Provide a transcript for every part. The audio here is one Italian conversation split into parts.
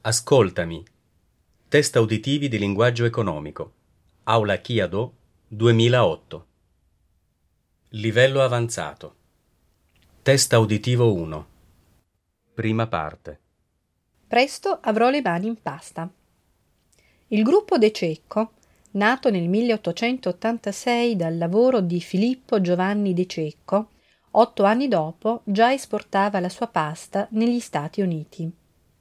Ascoltami. Test uditivi di linguaggio economico. Aula Chiado 2008. Livello avanzato. Test uditivo 1. Prima parte. Presto avrò le mani in pasta. Il gruppo De Cecco, nato nel 1886 dal lavoro di Filippo Giovanni De Cecco, 8 anni dopo già esportava la sua pasta negli Stati Uniti.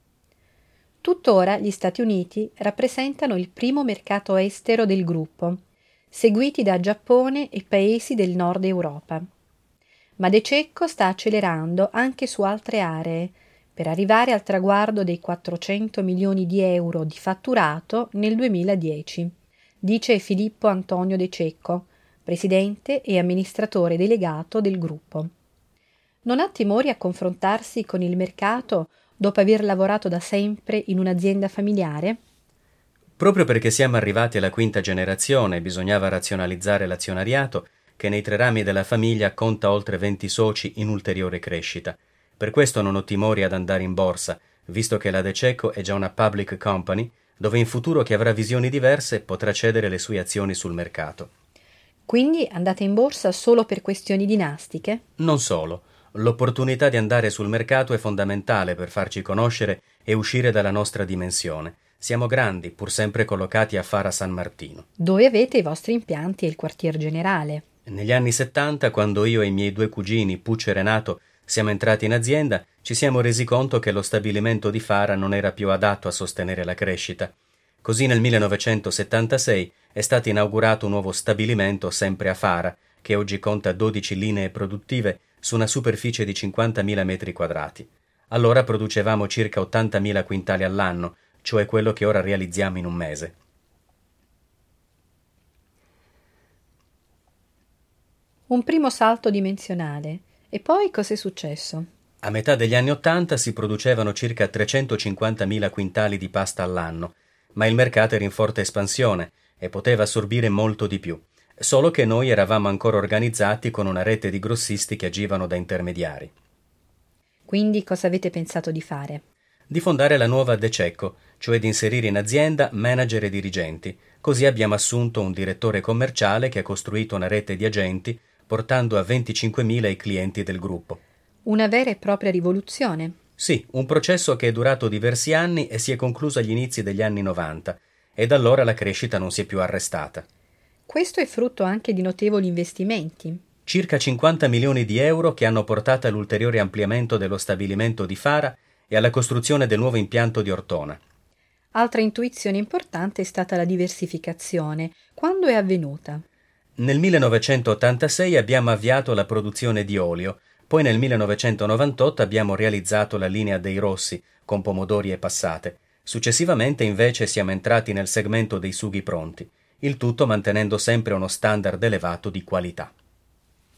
Tuttora gli Stati Uniti rappresentano il primo mercato estero del gruppo, seguiti da Giappone e paesi del nord Europa. Ma De Cecco sta accelerando anche su altre aree, per arrivare al traguardo dei 400 milioni di euro di fatturato nel 2010, dice Filippo Antonio De Cecco, presidente e amministratore delegato del gruppo. Non ha timori a confrontarsi con il mercato dopo aver lavorato da sempre in un'azienda familiare? Proprio perché siamo arrivati alla quinta generazione e bisognava razionalizzare l'azionariato, che nei 3 rami della famiglia conta oltre 20 soci in ulteriore crescita. Per questo non ho timori ad andare in borsa, visto che la De Cecco è già una public company, dove in futuro chi avrà visioni diverse potrà cedere le sue azioni sul mercato. Quindi andate in borsa solo per questioni dinastiche? Non solo. L'opportunità di andare sul mercato è fondamentale per farci conoscere e uscire dalla nostra dimensione. Siamo grandi, pur sempre collocati a Fara San Martino. Dove avete i vostri impianti e il quartier generale? Negli anni 70, quando io e i miei 2 cugini, Puccio e Renato, siamo entrati in azienda, ci siamo resi conto che lo stabilimento di Fara non era più adatto a sostenere la crescita. Così nel 1976 è stato inaugurato un nuovo stabilimento sempre a Fara, che oggi conta 12 linee produttive su una superficie di 50.000 metri quadrati. Allora producevamo circa 80.000 quintali all'anno, cioè quello che ora realizziamo in un mese. Un primo salto dimensionale. E poi cos'è successo? A metà degli anni 80 si producevano circa 350.000 quintali di pasta all'anno, ma il mercato era in forte espansione e poteva assorbire molto di più. Solo che noi eravamo ancora organizzati con una rete di grossisti che agivano da intermediari. Quindi cosa avete pensato di fare? Di fondare la nuova De Cecco, cioè di inserire in azienda manager e dirigenti. Così abbiamo assunto un direttore commerciale che ha costruito una rete di agenti, portando a 25.000 i clienti del gruppo. Una vera e propria rivoluzione? Sì, un processo che è durato diversi anni e si è concluso agli inizi degli anni 90, e da allora la crescita non si è più arrestata. Questo è frutto anche di notevoli investimenti. Circa 50 milioni di euro che hanno portato all'ulteriore ampliamento dello stabilimento di Fara e alla costruzione del nuovo impianto di Ortona. Altra intuizione importante è stata la diversificazione. Quando è avvenuta? Nel 1986 abbiamo avviato la produzione di olio, poi nel 1998 abbiamo realizzato la linea dei rossi, con pomodori e passate. Successivamente invece siamo entrati nel segmento dei sughi pronti, il tutto mantenendo sempre uno standard elevato di qualità.